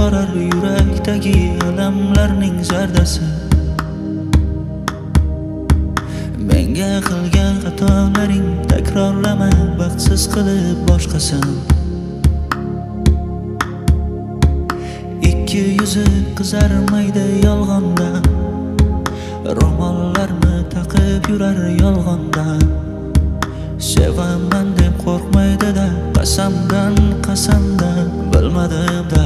borar yurakdagi alamlarning zardasi. Menga qilgan xatolaring takrorlama, baxtsiz qilib boshqasan. Ikki yuzi qizarmaydi yolg'onda, ro'mollarni taqib yurar yolg'ondan. Sevaman deb qo'rqmaydi-da, qasamdan bilmadim-da.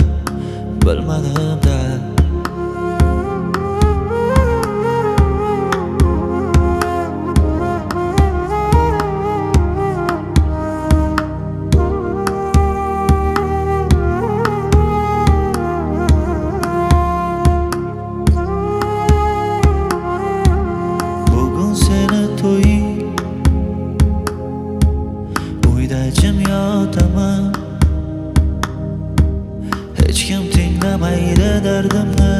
Bugun seni to'ying, uyda jim yotaman. Hech kim tinglamaydi dardimni,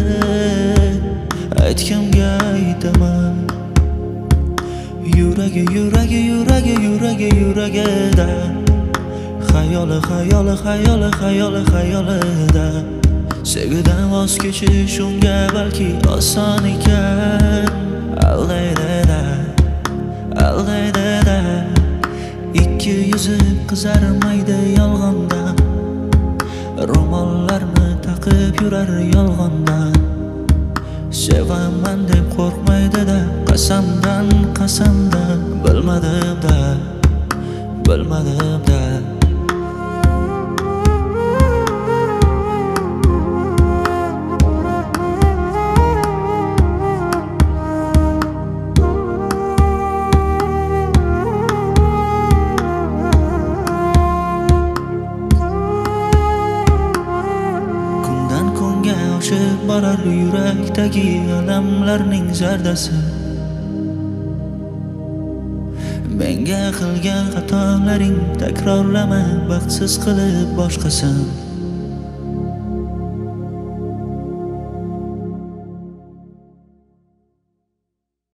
aytgimga aytaman. Yuragida xayolida sevgidan voz kechish unga balki oson ekan. Aldaydi-da ikki yuzi qizarmaydi yolg'onda, ro'mollarni taqib yurar yolg'ondan. Sevaman deb qo'rqmaydi-da, qasamdan bilmadim-da. Kundan kunga oshib borar yurakdagi alamlarning zardasi. Menga qilgan xatolaring takrorlama, baxtsiz qilib boshqasan.